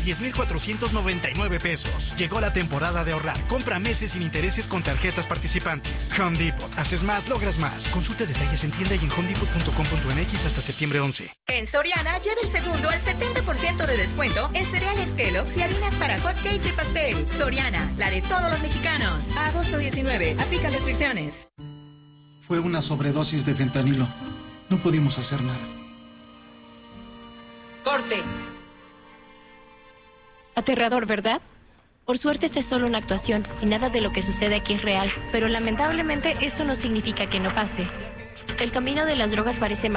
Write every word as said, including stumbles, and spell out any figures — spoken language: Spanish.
diez mil cuatrocientos noventa y nueve pesos. Llegó la temporada de ahorrar. Compra meses sin intereses con tarjetas participantes. Home Depot. Haces más, logras más. Consulta detalles en tienda y en home depot punto com punto m x hasta septiembre once. En Soriana, lleva el segundo al setenta por ciento de descuento en cereales Kellogg's y harinas para hot cakes y pastel. Soriana, la de todos los mexicanos. A agosto diecinueve. Aplica restricciones. Fue una sobredosis de fentanilo. No pudimos hacer nada. Corte. Aterrador, ¿verdad? Por suerte esta es solo una actuación y nada de lo que sucede aquí es real, pero lamentablemente esto no significa que no pase. El camino de las drogas parece más